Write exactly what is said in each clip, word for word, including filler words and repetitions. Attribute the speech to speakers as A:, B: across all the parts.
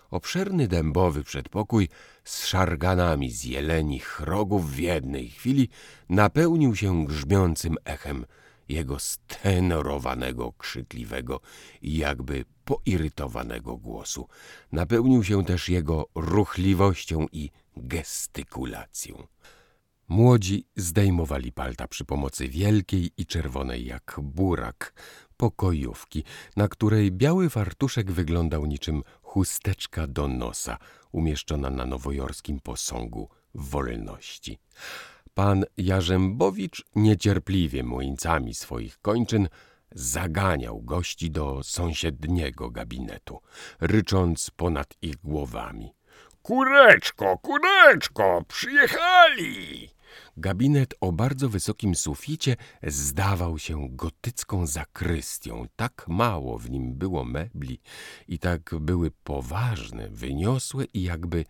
A: Obszerny dębowy przedpokój z szarganami z jelenich rogów w jednej chwili napełnił się grzmiącym echem jego stenorowanego, krzykliwego i jakby poirytowanego głosu. Napełnił się też jego ruchliwością i gestykulacją. Młodzi zdejmowali palta przy pomocy wielkiej i czerwonej jak burak pokojówki, na której biały fartuszek wyglądał niczym chusteczka do nosa, umieszczona na nowojorskim posągu wolności. Pan Jarzębowicz niecierpliwie młyńcami swoich kończyn zaganiał gości do sąsiedniego gabinetu, rycząc ponad ich głowami:
B: Kureczko, kureczko, przyjechali!
A: Gabinet o bardzo wysokim suficie zdawał się gotycką zakrystią. Tak mało w nim było mebli i tak były poważne, wyniosłe i jakby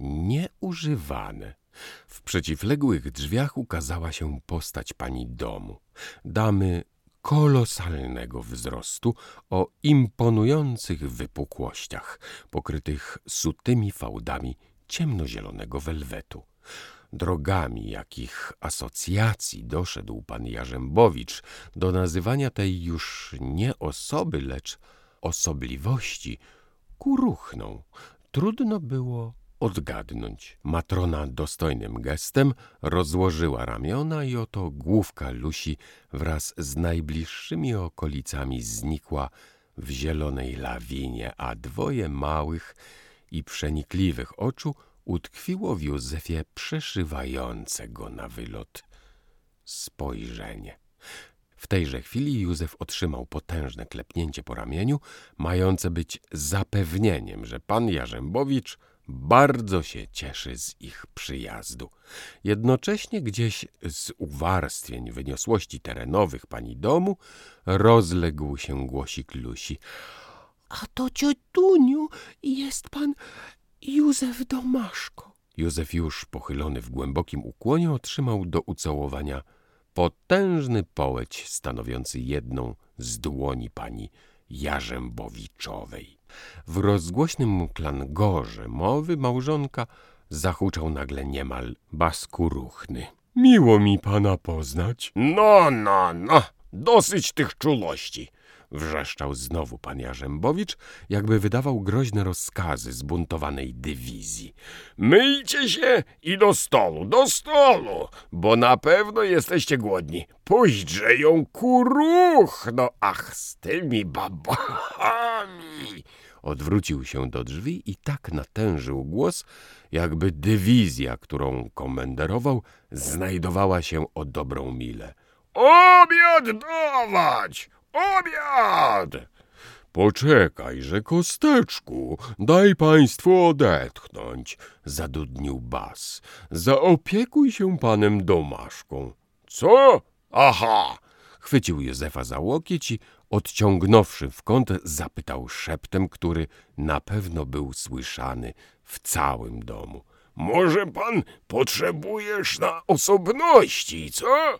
A: nieużywane. W przeciwległych drzwiach ukazała się postać pani domu, damy kolosalnego wzrostu, o imponujących wypukłościach, pokrytych sutymi fałdami ciemnozielonego welwetu. Drogami jakich asocjacji doszedł pan Jarzębowicz do nazywania tej już nie osoby, lecz osobliwości kuruchną, trudno było odgadnąć. Matrona dostojnym gestem rozłożyła ramiona i oto główka Lusi wraz z najbliższymi okolicami znikła w zielonej lawinie, a dwoje małych i przenikliwych oczu utkwiło w Józefie przeszywające go na wylot spojrzenie. W tejże chwili Józef otrzymał potężne klepnięcie po ramieniu, mające być zapewnieniem, że pan Jarzębowicz bardzo się cieszy z ich przyjazdu. Jednocześnie gdzieś z uwarstwień wyniosłości terenowych pani domu rozległ się głosik Lusi:
C: A to, ciotuniu, jest pan Józef Domaszko.
A: Józef już pochylony w głębokim ukłonie otrzymał do ucałowania potężny połeć stanowiący jedną z dłoni pani Jarzębowiczowej. W rozgłośnym klangorze mowy małżonka zahuczał nagle niemal bas kuruchny: Miło mi pana poznać.
B: No, no, no, dosyć tych czułości!
A: Wrzeszczał znowu pan Jarzębowicz, jakby wydawał groźne rozkazy zbuntowanej dywizji.
B: Myjcie się i do stolu, do stolu, bo na pewno jesteście głodni. Puśćże ją kuruchno, ach, z tymi babami!
A: Odwrócił się do drzwi i tak natężył głos, jakby dywizja, którą komenderował, znajdowała się o dobrą milę.
B: Obiad dawać! Obiad!
A: Poczekajże, kosteczku, daj państwu odetchnąć, zadudnił bas. Zaopiekuj się panem Domaszką.
B: Co? Aha!
A: Chwycił Józefa za łokieć i odciągnąwszy w kąt, zapytał szeptem, który na pewno był słyszany w całym domu.
B: Może pan potrzebujesz na osobności, co?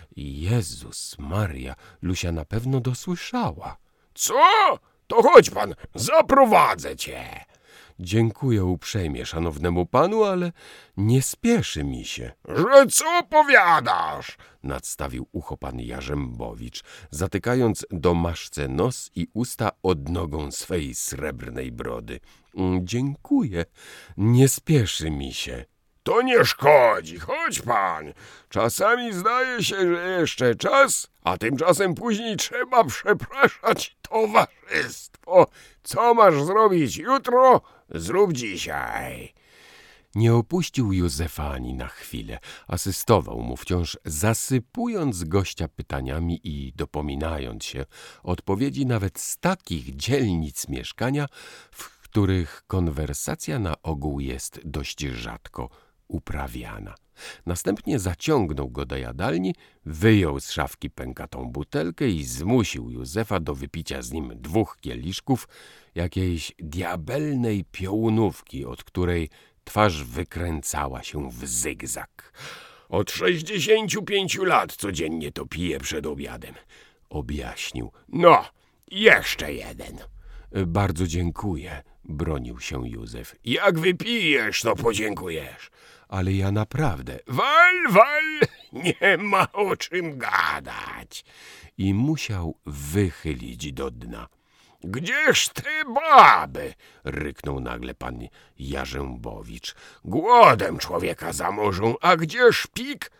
A: Jezus Maria, Lusia na pewno dosłyszała.
B: Co? To chodź pan, zaprowadzę cię.
A: Dziękuję uprzejmie szanownemu panu, ale nie spieszy mi się.
B: Że co powiadasz?
A: Nadstawił ucho pan Jarzębowicz, zatykając Domaszce nos i usta odnogą swej srebrnej brody. Dziękuję, nie spieszy mi się.
B: To nie szkodzi, chodź pan. Czasami zdaje się, że jeszcze czas, a tymczasem później trzeba przepraszać towarzystwo. Co masz zrobić jutro, zrób dzisiaj.
A: Nie opuścił Józefa ani na chwilę. Asystował mu wciąż, zasypując gościa pytaniami i dopominając się odpowiedzi nawet z takich dzielnic mieszkania, w których konwersacja na ogół jest dość rzadko uprawiana. Następnie zaciągnął go do jadalni, wyjął z szafki pękatą butelkę i zmusił Józefa do wypicia z nim dwóch kieliszków jakiejś diabelnej piołunówki, od której twarz wykręcała się w zygzak.
B: Od sześćdziesięciu pięciu lat codziennie to piję przed obiadem,
A: objaśnił.
B: No, jeszcze jeden.
A: Bardzo dziękuję, bronił się Józef.
B: Jak wypijesz, to podziękujesz.
A: Ale ja naprawdę...
B: Wal, wal, nie ma o czym gadać.
A: I musiał wychylić do dna.
B: Gdzież te baby?
A: Ryknął nagle pan Jarzębowicz.
B: Głodem człowieka zamożą, a gdzie szpik?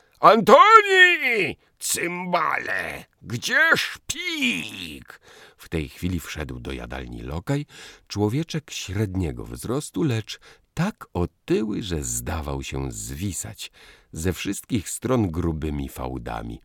B: Antoni! Cymbale! Gdzie szpik?
A: W tej chwili wszedł do jadalni lokaj, człowieczek średniego wzrostu, lecz tak otyły, że zdawał się zwisać ze wszystkich stron grubymi fałdami.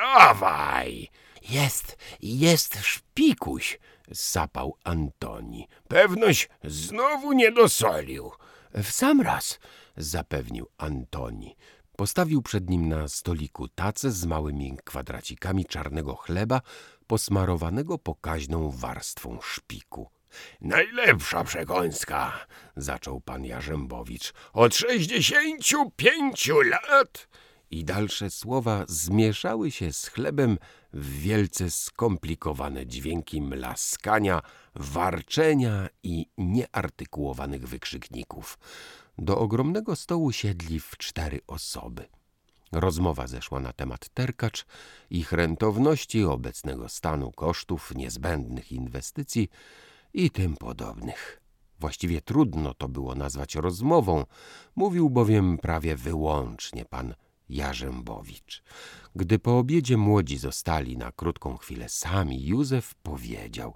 B: Dawaj!
C: Jest, jest szpikuś,
A: sapał Antoni.
B: Pewność znowu nie dosolił.
C: W sam raz,
A: zapewnił Antoni. Postawił przed nim na stoliku tacę z małymi kwadracikami czarnego chleba, posmarowanego pokaźną warstwą szpiku.
B: Najlepsza przekąska, zaczął pan Jarzębowicz, od sześćdziesięciu pięciu lat.
A: I dalsze słowa zmieszały się z chlebem w wielce skomplikowane dźwięki mlaskania, warczenia i nieartykułowanych wykrzykników. Do ogromnego stołu siedli w cztery osoby. Rozmowa zeszła na temat terkacz, ich rentowności, obecnego stanu kosztów, niezbędnych inwestycji i tym podobnych. Właściwie trudno to było nazwać rozmową, mówił bowiem prawie wyłącznie pan Jarzębowicz. Gdy po obiedzie młodzi zostali na krótką chwilę sami, Józef powiedział: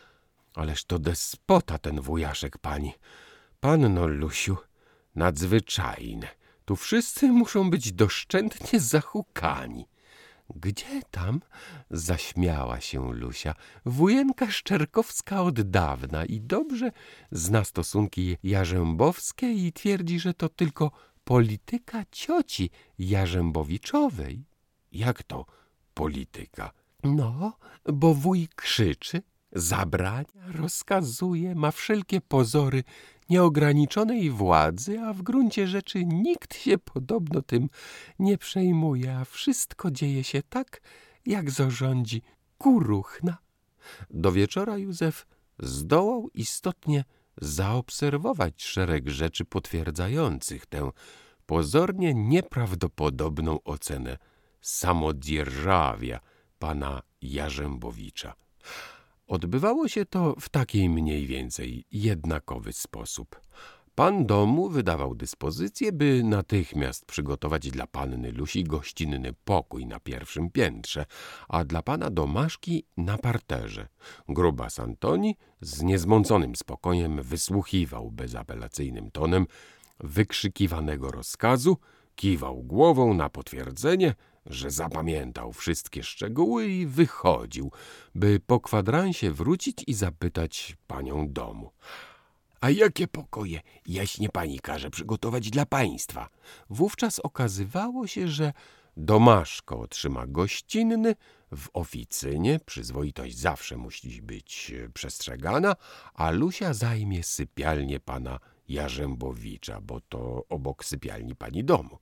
A: ależ to despota ten wujaszek pani. Panno Lusiu, nadzwyczajne. Tu wszyscy muszą być doszczętnie zahukani. Gdzie tam? Zaśmiała się Lusia. Wujenka Szczerkowska od dawna i dobrze zna stosunki jarzębowskie i twierdzi, że to tylko polityka cioci Jarzębowiczowej.
B: Jak to polityka?
A: No, bo wuj krzyczy, zabrania, rozkazuje, ma wszelkie pozory nieograniczonej władzy, a w gruncie rzeczy nikt się podobno tym nie przejmuje, a wszystko dzieje się tak, jak zarządzi kuruchna. Do wieczora Józef zdołał istotnie zaobserwować szereg rzeczy potwierdzających tę pozornie nieprawdopodobną ocenę samodzierżawia pana Jarzębowicza. Odbywało się to w takiej mniej więcej jednakowy sposób. Pan domu wydawał dyspozycję, by natychmiast przygotować dla panny Lusi gościnny pokój na pierwszym piętrze, a dla pana Domaszki na parterze. Grubas Antoni z niezmąconym spokojem wysłuchiwał bezapelacyjnym tonem wykrzykiwanego rozkazu, kiwał głową na potwierdzenie, że zapamiętał wszystkie szczegóły i wychodził, by po kwadransie wrócić i zapytać panią domu.
B: A jakie pokoje jaśnie pani każe przygotować dla państwa?
A: Wówczas okazywało się, że Domaszko otrzyma gościnny, w oficynie przyzwoitość zawsze musi być przestrzegana, a Lusia zajmie sypialnię pana Jarzębowicza, bo to obok sypialni pani domu.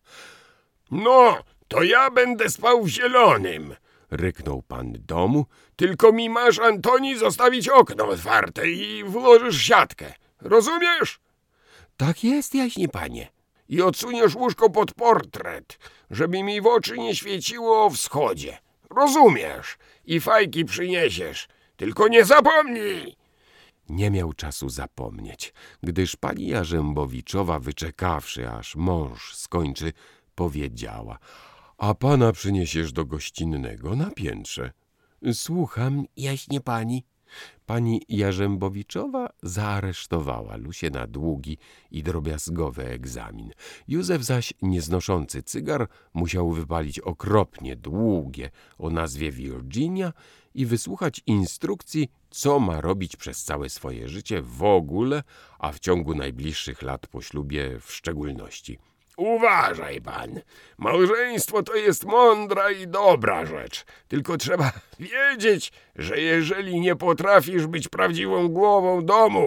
B: No, to ja będę spał w zielonym,
A: ryknął pan domu.
B: Tylko mi masz, Antoni, zostawić okno otwarte i włożysz siatkę. Rozumiesz?
A: Tak jest, jaśnie panie.
B: I odsuniesz łóżko pod portret, żeby mi w oczy nie świeciło o wschodzie. Rozumiesz? I fajki przyniesiesz. Tylko nie zapomnij!
A: Nie miał czasu zapomnieć, gdyż pani Jarzębowiczowa, wyczekawszy, aż mąż skończy, powiedziała: a pana przyniesiesz do gościnnego na piętrze. Słucham, jaśnie pani. Pani Jarzębowiczowa zaaresztowała Lusię na długi i drobiazgowy egzamin. Józef zaś, nieznoszący cygar, musiał wypalić okropnie długie o nazwie Virginia i wysłuchać instrukcji, co ma robić przez całe swoje życie w ogóle, a w ciągu najbliższych lat po ślubie w szczególności.
B: Uważaj pan, małżeństwo to jest mądra i dobra rzecz, tylko trzeba wiedzieć, że jeżeli nie potrafisz być prawdziwą głową domu,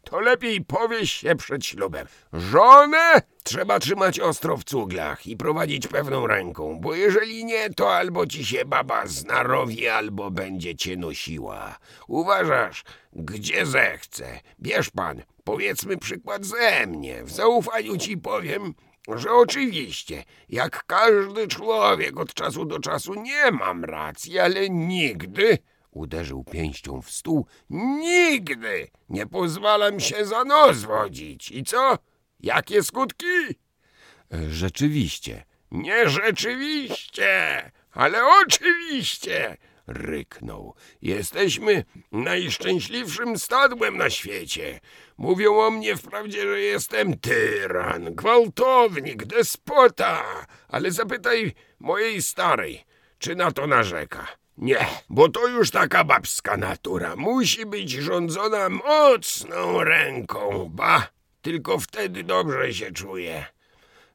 B: to lepiej powieś się przed ślubem. Żonę trzeba trzymać ostro w cuglach i prowadzić pewną ręką, bo jeżeli nie, to albo ci się baba znarowi, albo będzie cię nosiła. Uważasz, gdzie zechce. Bierz pan, powiedzmy przykład ze mnie. W zaufaniu ci powiem, że oczywiście, jak każdy człowiek od czasu do czasu nie mam racji, ale nigdy, uderzył pięścią w stół, nigdy nie pozwalam się za nos wodzić. I co? Jakie skutki?
A: Rzeczywiście.
B: Nie rzeczywiście, ale oczywiście, ryknął. Jesteśmy najszczęśliwszym stadłem na świecie. Mówią o mnie wprawdzie, że jestem tyran, gwałtownik, despota, ale zapytaj mojej starej, czy na to narzeka. Nie, bo to już taka babska natura. Musi być rządzona mocną ręką, ba, tylko wtedy dobrze się czuje.